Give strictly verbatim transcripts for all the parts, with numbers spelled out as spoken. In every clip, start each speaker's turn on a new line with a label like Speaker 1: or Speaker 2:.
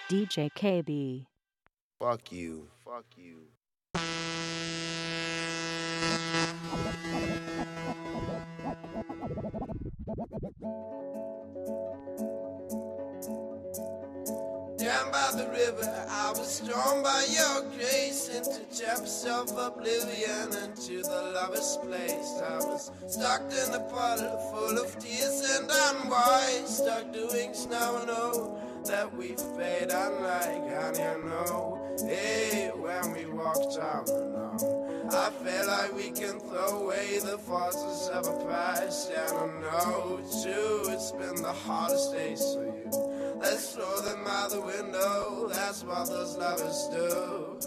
Speaker 1: D J K B.
Speaker 2: Fuck you. Fuck you.
Speaker 3: Down by the river, I was drawn by your grace into depths of oblivion, into the lover's place. I was stuck in a puddle full of tears and unwise, stuck doing now and oh that we fade unlike honey and know. Hey, when we walked down alone, I feel like we can throw away the forces of a past, and I know too it's been the hardest days for you. Let's throw them out the window, that's what those lovers do.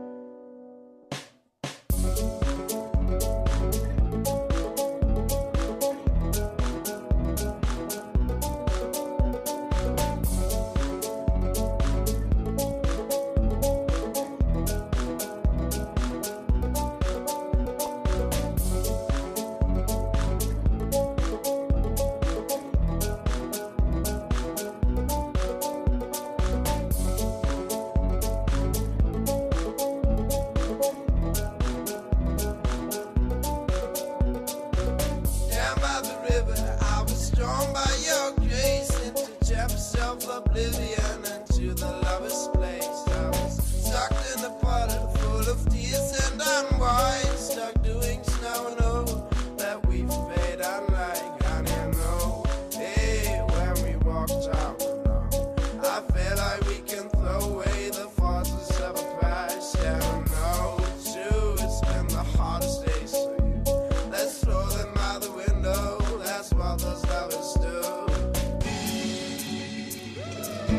Speaker 3: Oblivion into the lover's place. I was stuck in a puddle full of tears and unwise, stuck doing snow and oh that we fade unlike honey and know. Hey, when we walked out alone, I feel like we can throw away the forces of a past, and I know too it's been the hardest days for you. Let's throw them out the window, that's what those lovers do.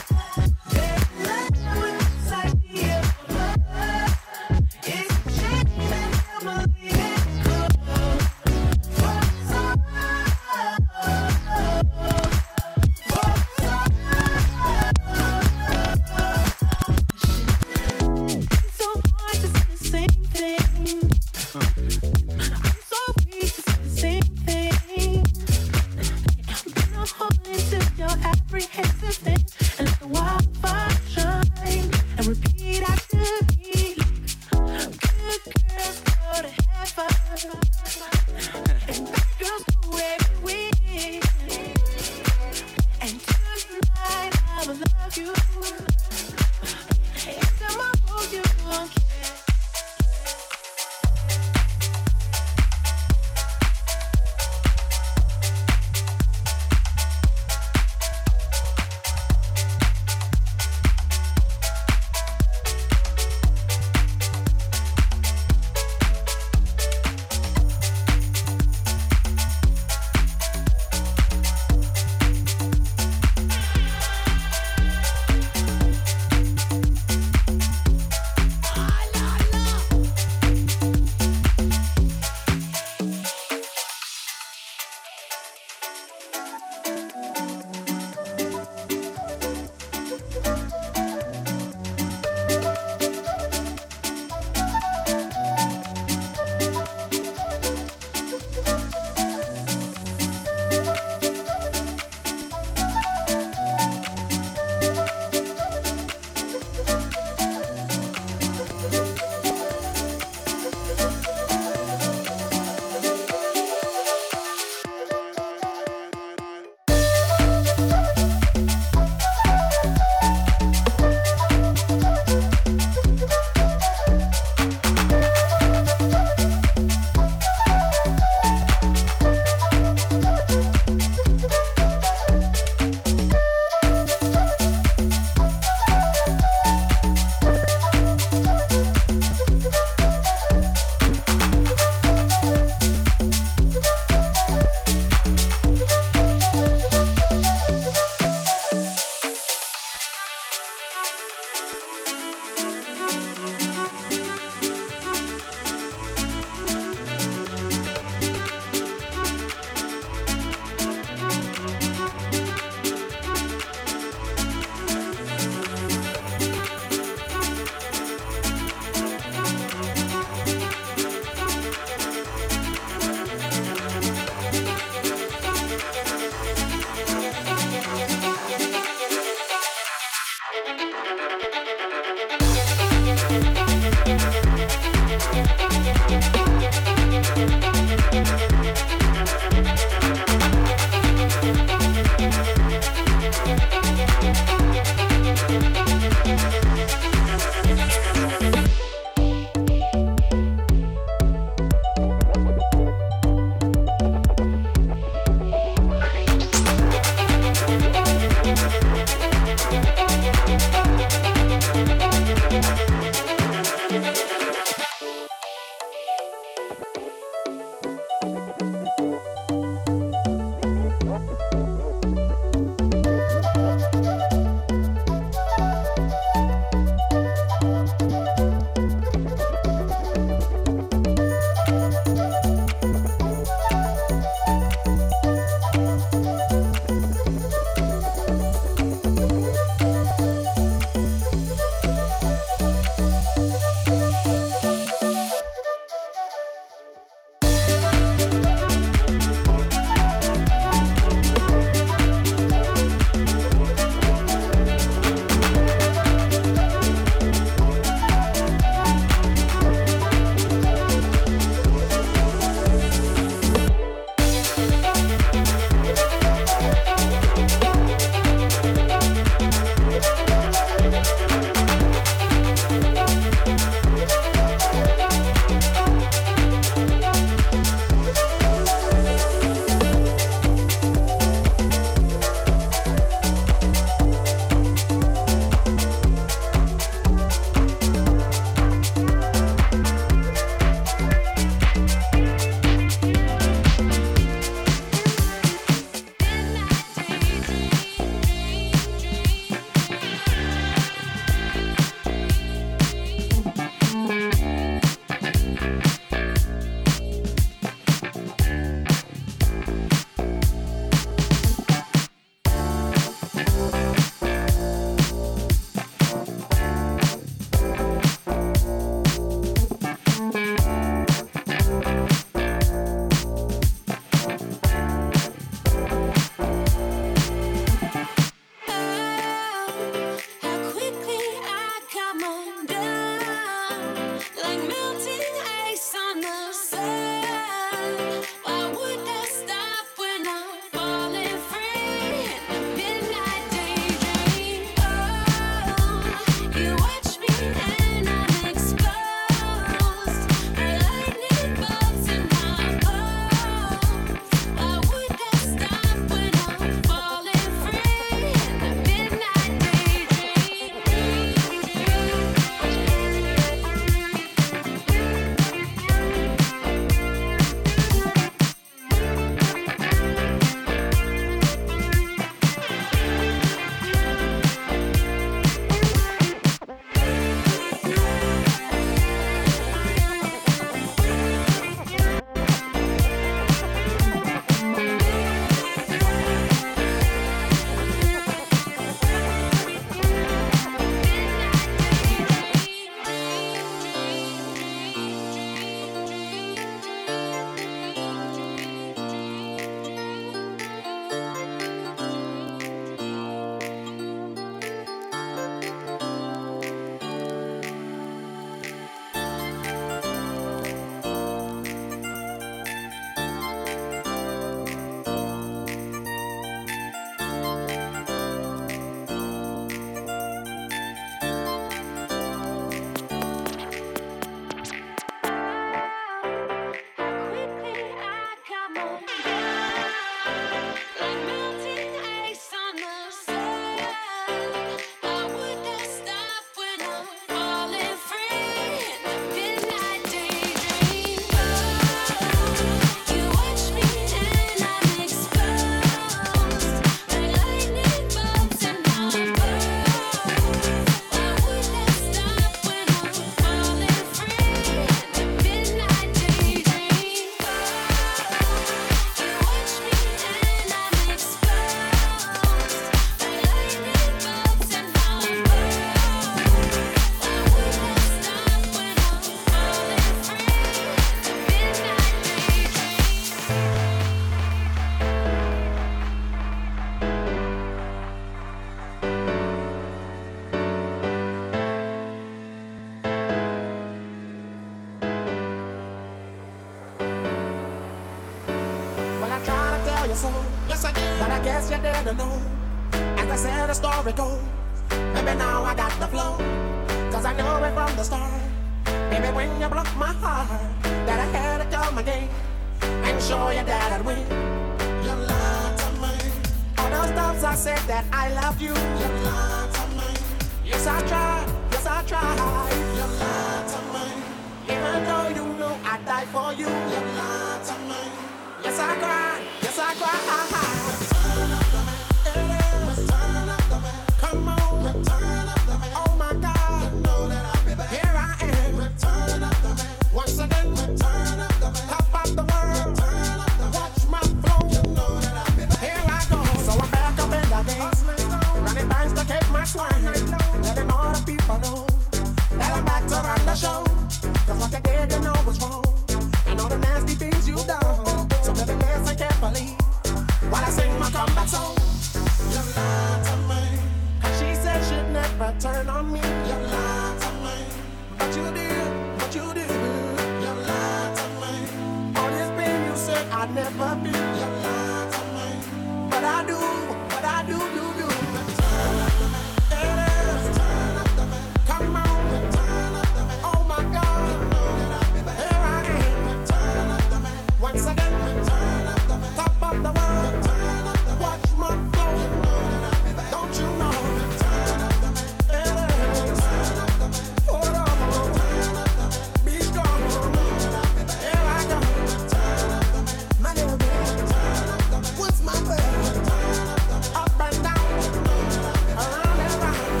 Speaker 3: soul. Yes, I did. But I guess you didn't know. As I said, the story goes. Maybe now I got the flow. Cause I knew it from the start. Baby, when you broke my heart, that I had to come again and show you that I'd win. You lied to me. All those times I said that I loved you. You lied to me. Yes, I tried. Yes, I tried. You lied to me. Even though you knew I'd die for you. You lied to me. Yes, I cried. Yes, I cried. Return of the man. It is. Return of the man. Come on. Return of the man. Oh my God. You know that I'll be back. Here I am. Return of the man. Once again. Return of the man. Top of the world. Return of the man. Watch my flow. You know that I'll be back. Here I go. So I'm back up in the game. Running bands to keep my swing. Letting all the people know that I'm back to run the show. Cause what they did, you know was wrong. And all the nasty things you done. So baby, listen carefully while I sing my comeback song. You lied to me. Cause she said she'd never turn on me. You lied to me. But you did, but you did. You lied to me. All this pain you said I'd never be. You lied to me. But I do, but I do, do, do. Return of the man. It is. Return of the man. Come on. Return of the man. Oh my God. You know that I'll be back. Here I am. Return of the man. Once again. Return of the man. Top of the world. Return of the man. Watch my flow. You know that I'll be back. Don't you know? Return of the man. It is. Return of the man. Hold on. Return of the man. Be strong. You know that I'll be back. Here I go. Return of the man. My little baby. Return of the man. What's my baby? Return of the man. Up and down. You know that I'll be back. Around and around.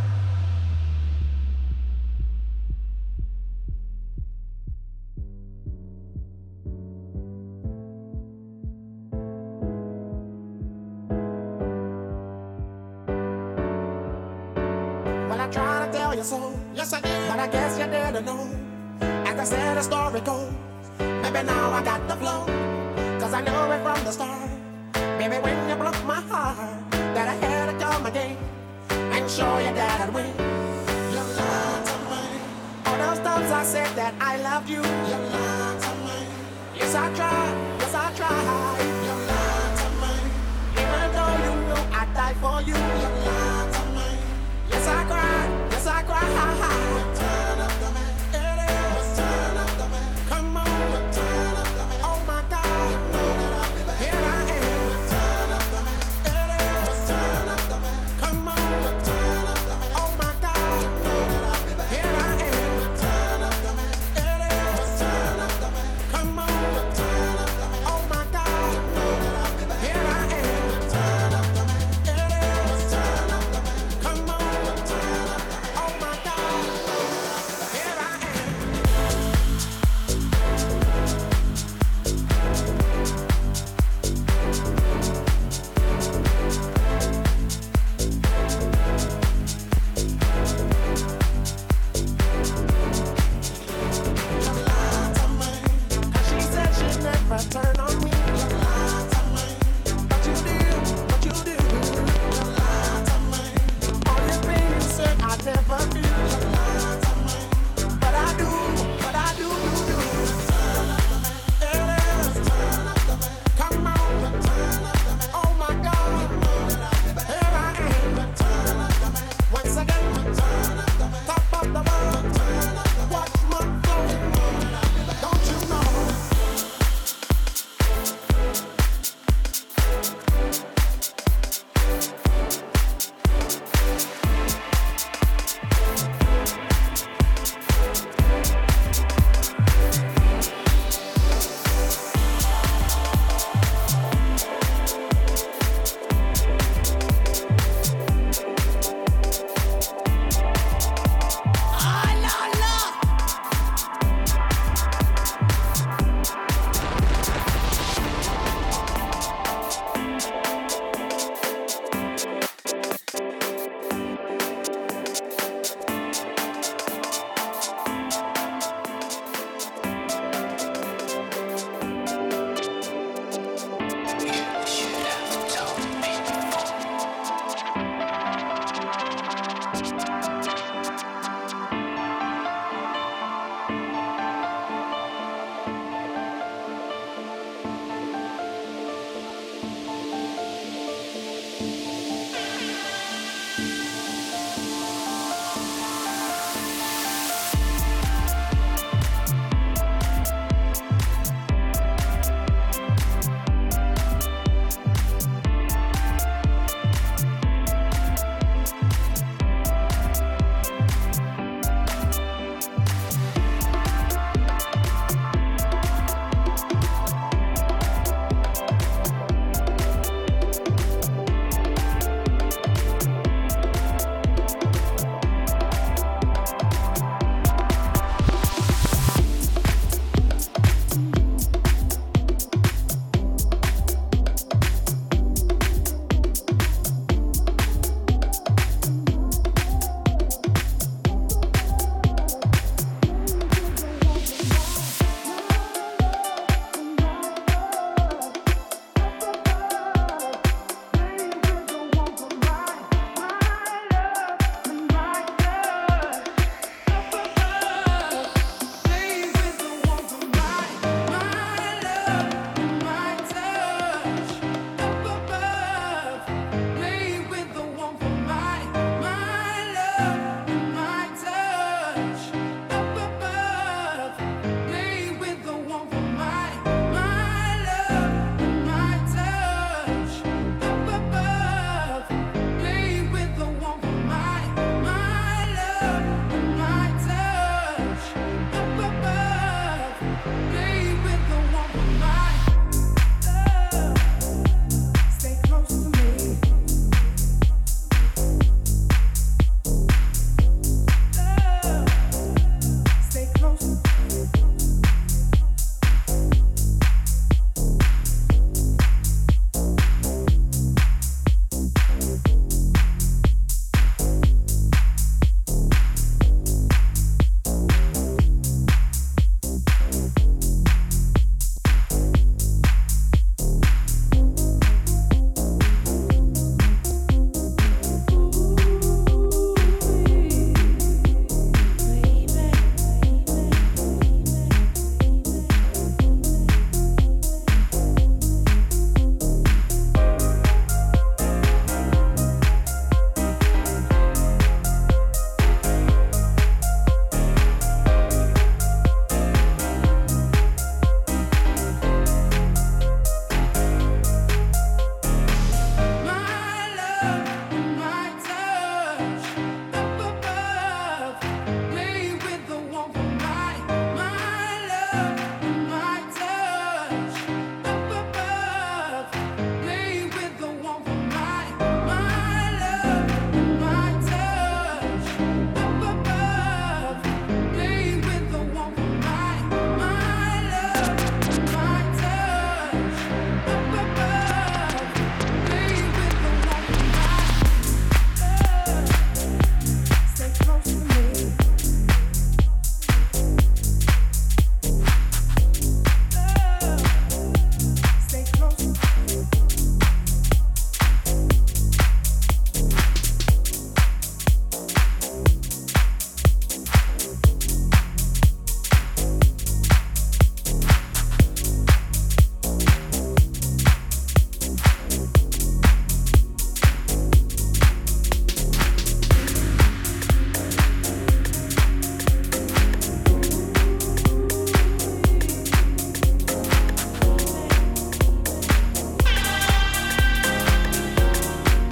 Speaker 3: Well, I try to tell you so. Yes, I did. But I guess you didn't know. As I said, the story goes. Maybe now I got the flow. Cause I knew it from the start. Baby, when you broke my heart, that I had to come again and show you that I'd win. You lied to me. All those times I said that I loved you. You lied to me. Yes, I tried. Yes, I tried. You lied to me. Even though you knew I'd die for you. You lied to me. Yes, I cried. Yes, I cried. Return of the man. It is. Return of the man. Come on. Return of the man. Oh my God. You know that I'll be back. Here I am. Return of the man. It is. Return of the man. Come on. Return of the man. Oh my God. You know that I'll be back. Here I am. Return of the man. It is. Return of the man. Come on. Return of the man. Oh my God.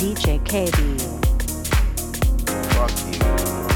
Speaker 1: D J K B.
Speaker 2: Fuck you.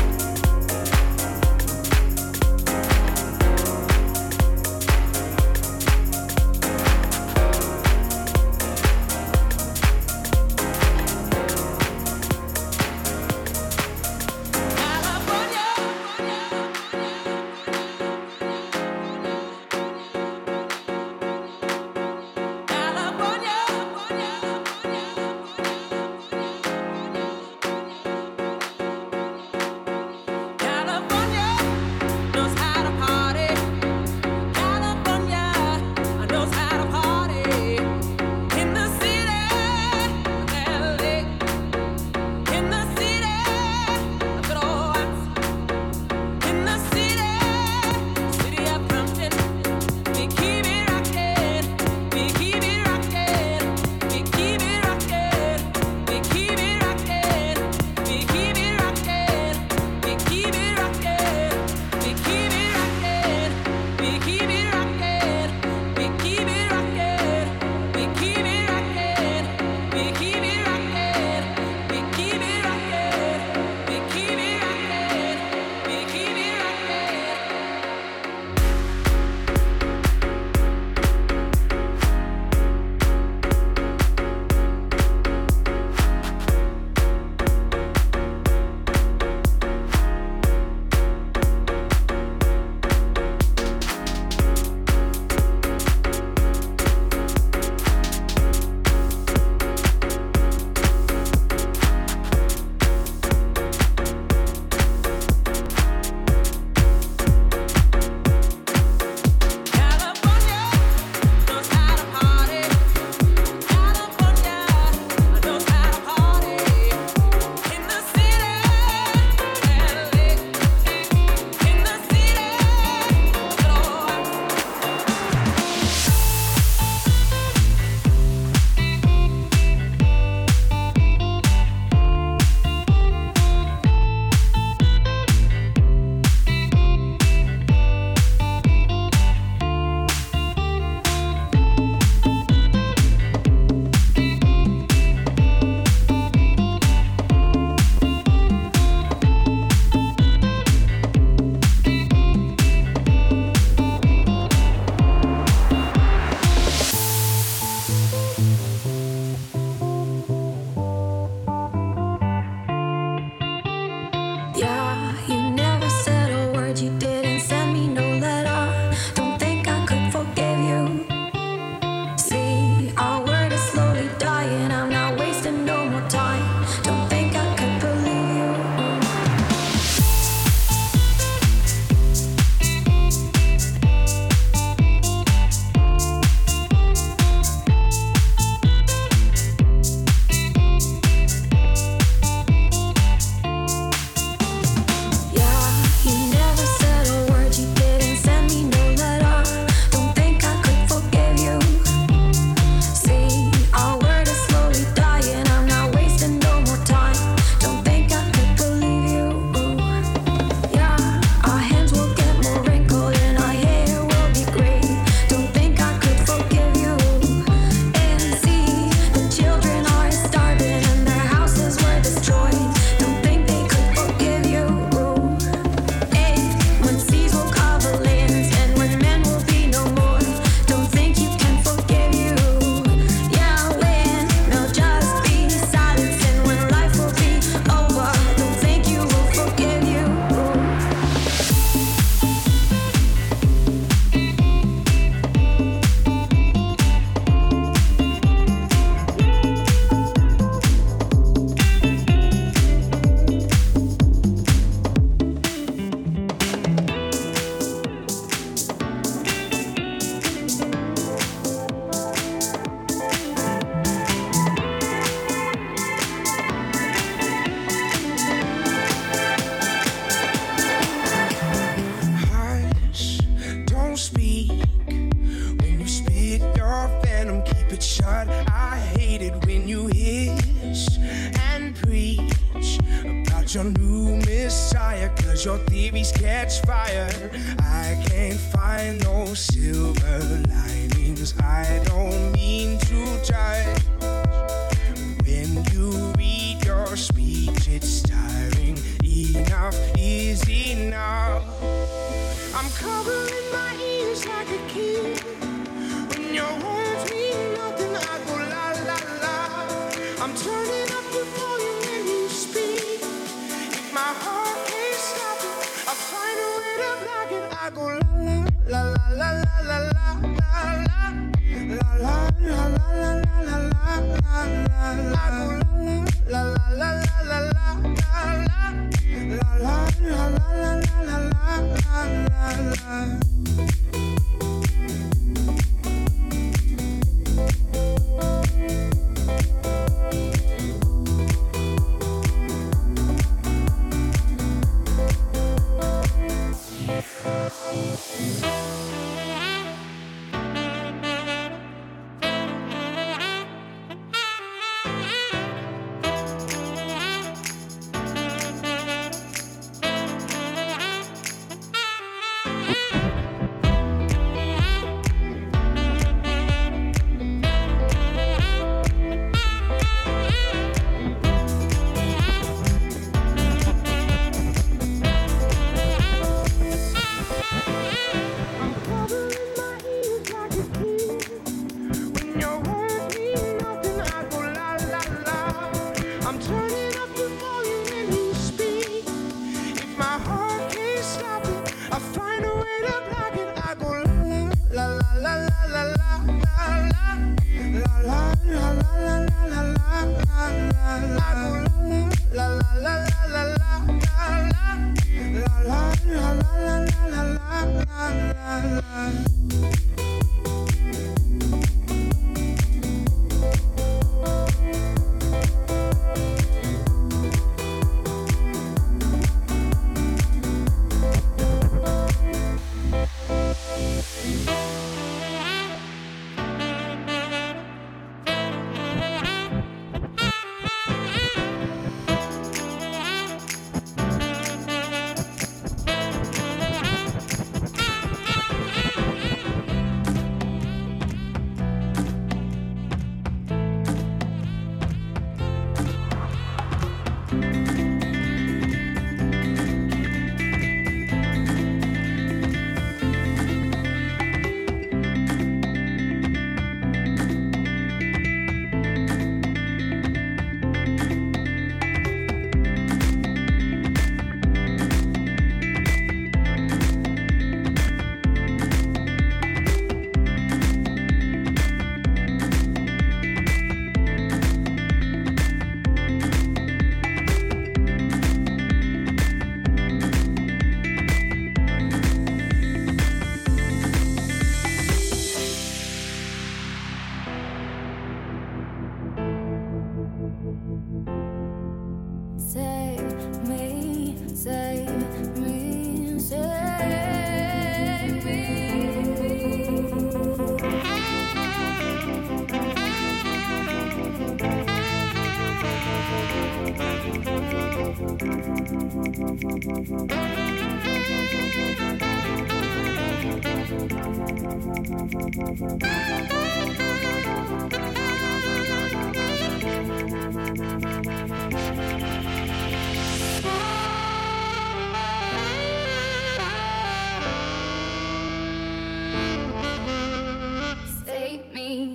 Speaker 3: your new messiah, cause your theories catch fire. I can't find no silver linings. I don't mean to judge when you read I'm turning up the volume when you speak. If my heart can't stop it, I find a way to block it. I go la la la la la la la la la la la la la la la la la. I go la la la la la la la la la la la la la la la la.
Speaker 1: Save me.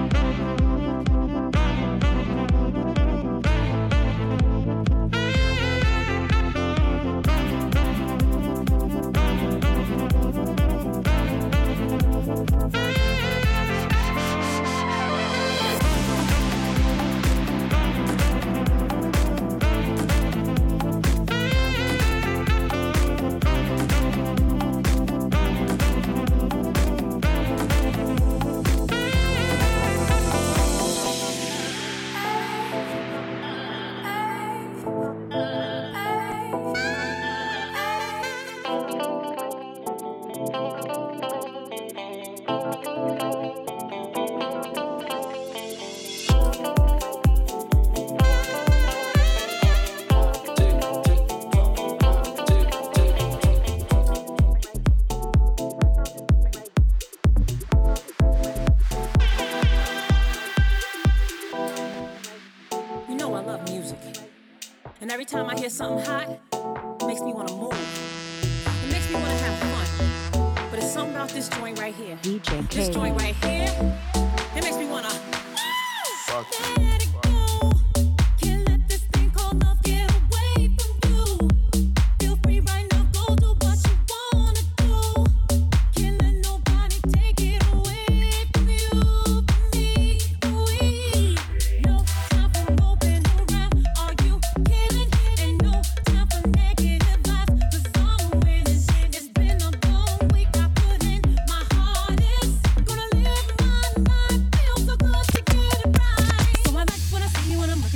Speaker 4: And every time I hear something hot, it makes me want to move. It makes me want to have fun. But it's something about this joint right here.
Speaker 5: D J K.
Speaker 4: This joint right here, it makes me want to
Speaker 2: Fuck
Speaker 4: let it go.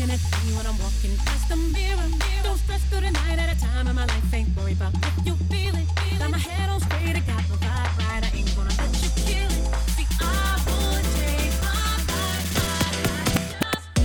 Speaker 4: looking at me when I'm walking past the mirror. Don't stress through the night at a time in my life. Ain't worry about if you feel it. Got my head on straight, I got my vibe right. I ain't gonna let you kill it. See, I would take my life, my life, just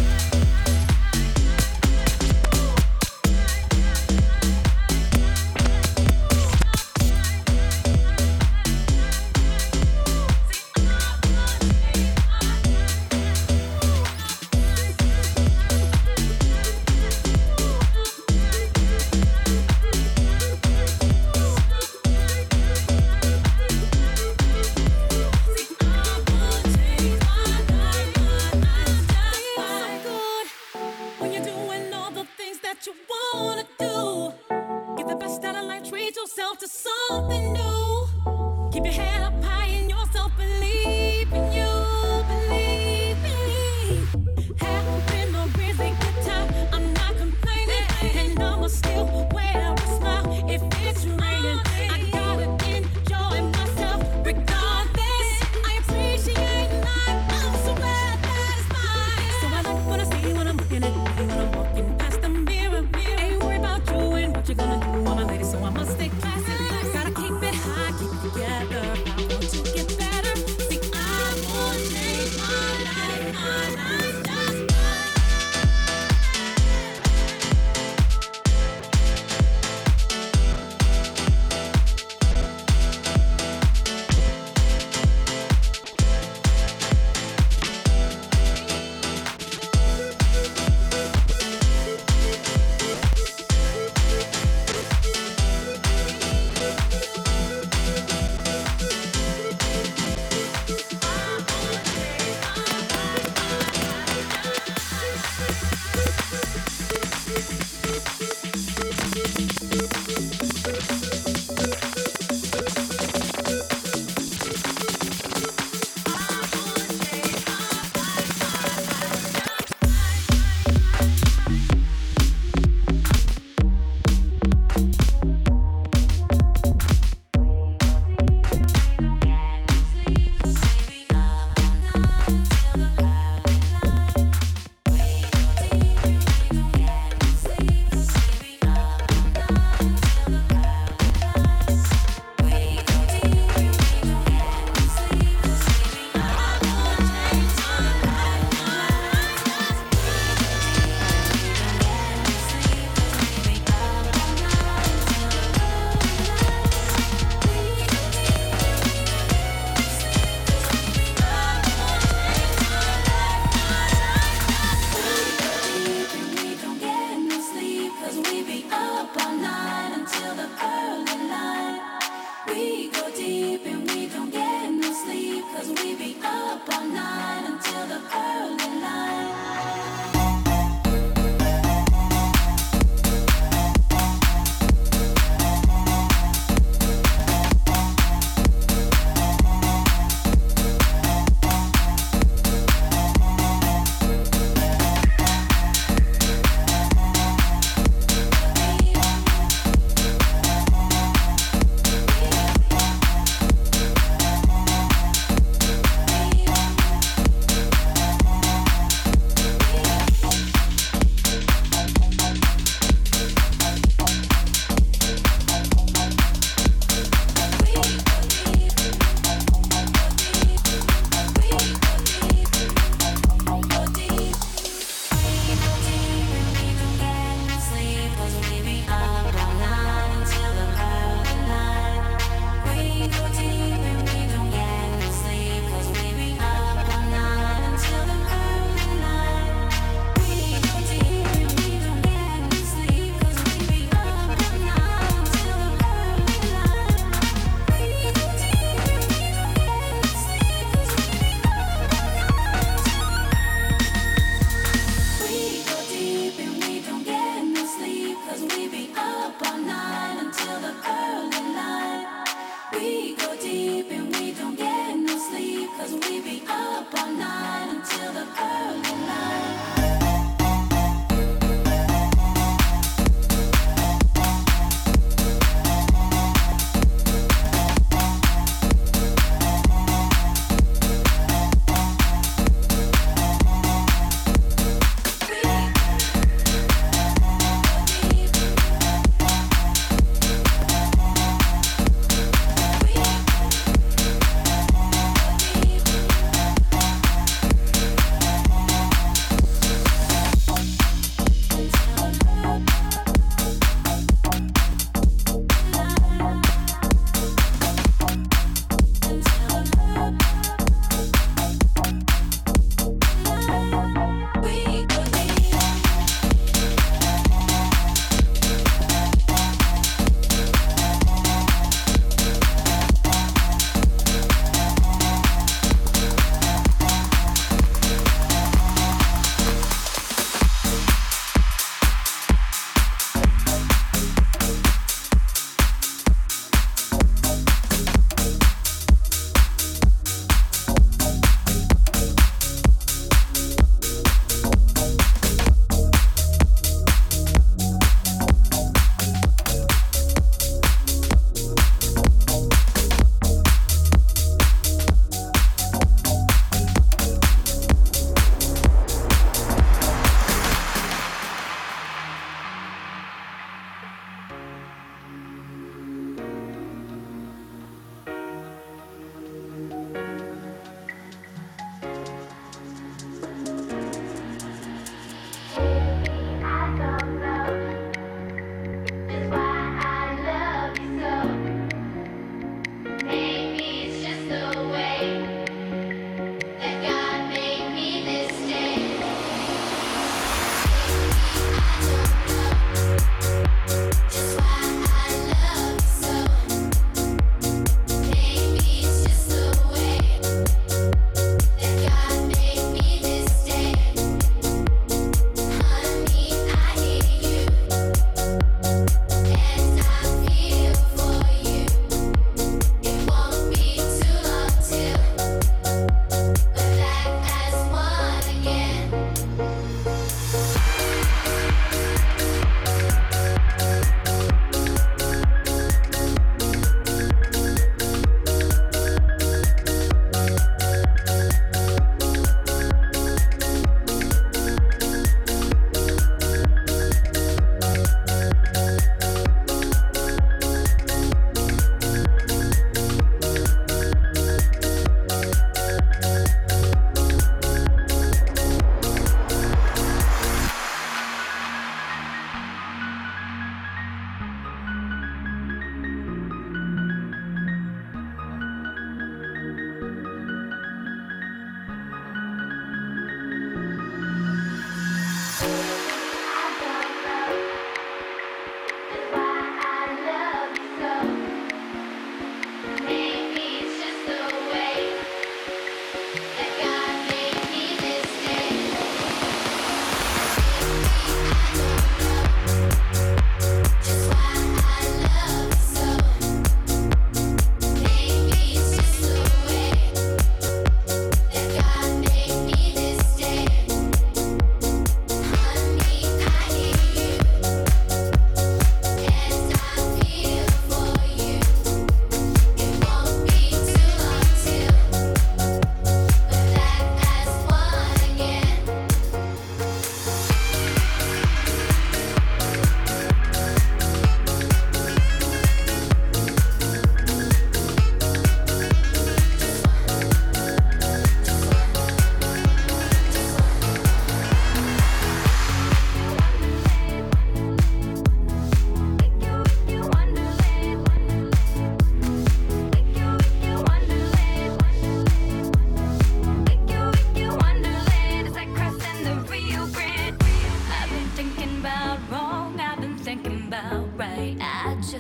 Speaker 4: you wanna do. Get the best out of life, treat yourself to something new. Keep your head up high in yourself, believe in you, believe me. Having a really good time, I'm not complaining, and I'ma still wear a smile if it's raining. I gotta enjoy myself regardless. I appreciate life, I'm so glad that it's mine. So I like what I see when I'm looking at you, when I'm walking past the mirror. Ain't worried about you and what you're gonna do, I'm a lady, so I must stay classy. Gotta keep it high, keep it together.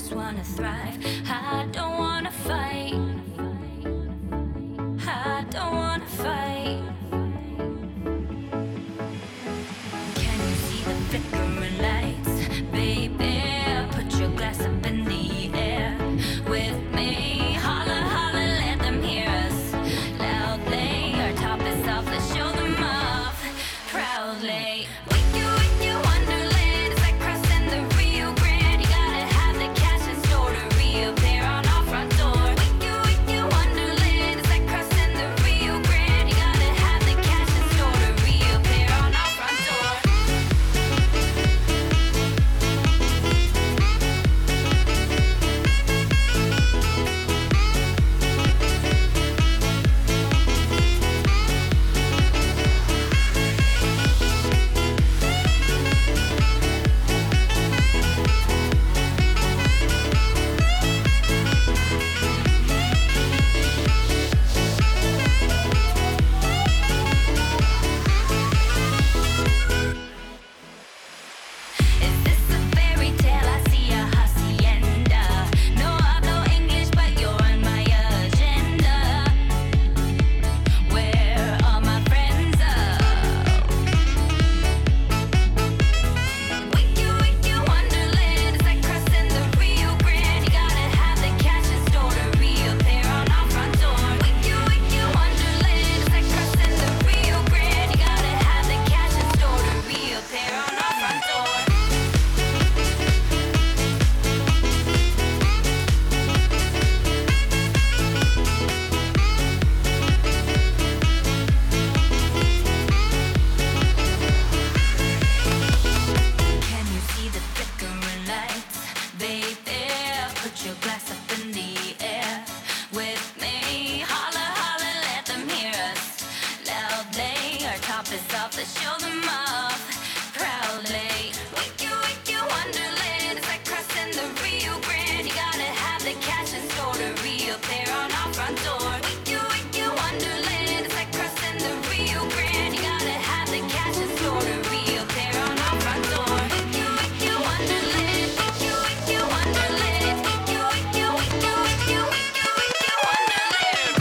Speaker 1: just wanna thrive. I don't wanna fight. I don't wanna fight. Can you see the flickering lights? Baby, put your glass up in the air with me. Holla, holla, let them hear us loudly. Our top is off, let's show them off proudly. With you, with you, Wonderland. It's like crossing the Rio Grande. You gotta have the cash in store to reappear on our front door. With you, with you, Wonderland. It's like crossing the Rio Grande. You gotta have the cash in store to reappear on our front door. Is this a fairy tale? I see a hacienda. No hablo English, but you're on my agenda. Where are my friends? With you, with you, Wonderland. It's like crossing the Rio Grande. You gotta have the cash in store to reappear on our front door. With you, with you, Wonderland. It's like crossing the Rio Grande. You gotta have the cash in store to reappear on our front door. Can you see the flickering lights? Baby, put your glass up in the air with me. Holla, holla, let them hear us loudly. Our top is off, let's show them off proudly. With you, with you, Wonderland. It's like crossing the Rio Grande. You gotta have the cash in store to reappear on our front door. With you, with you, Wonderland. It's like crossing the Rio Grande. You gotta have the cash in store to reappear on our front door. With you, with you, Wonderland. With you, with you, Wonderland. With you, with you, with you, with you, with you, with you, Wonderland.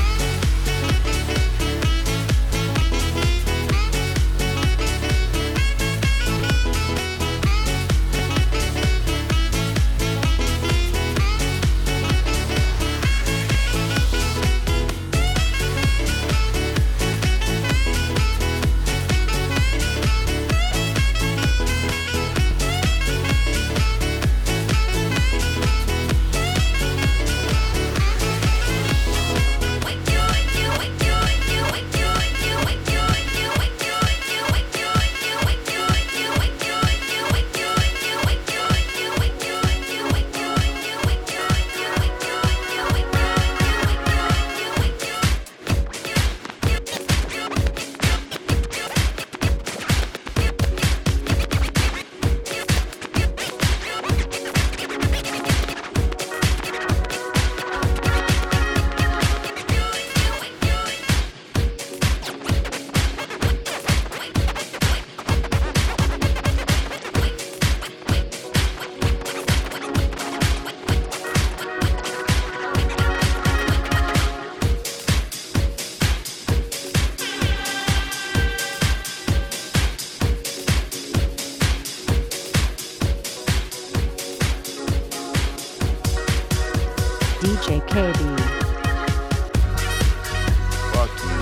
Speaker 5: D J K B.
Speaker 2: Fuck you.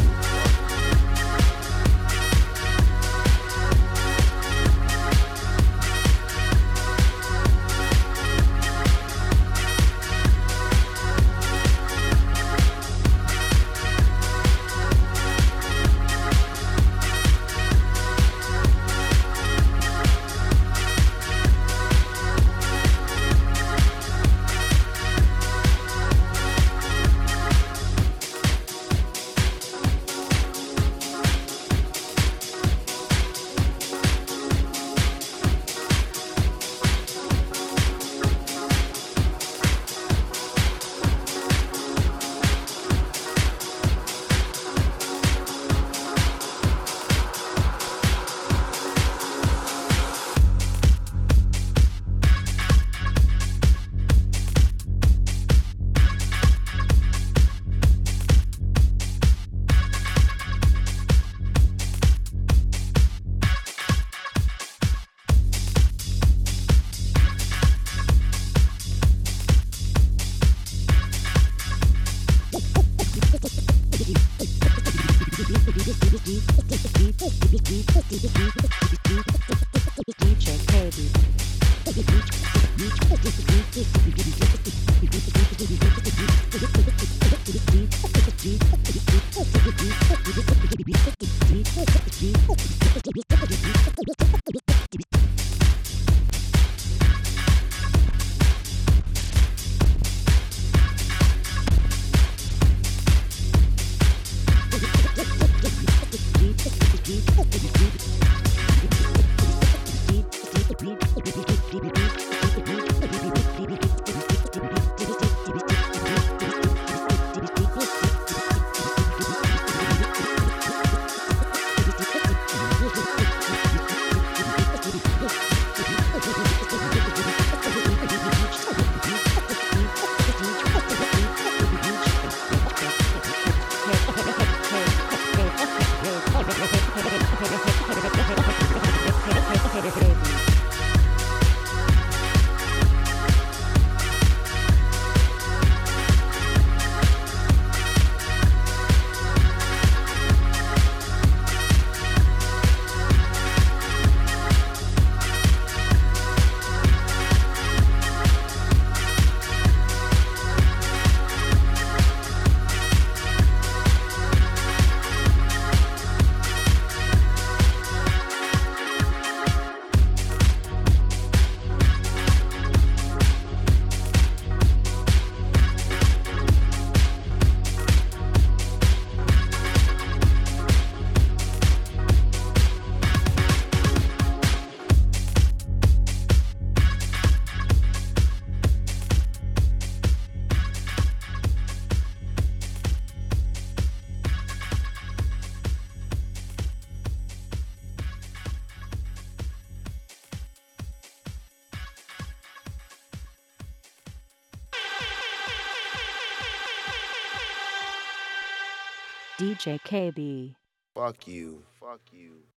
Speaker 5: D J K B.
Speaker 2: Fuck you. Fuck you.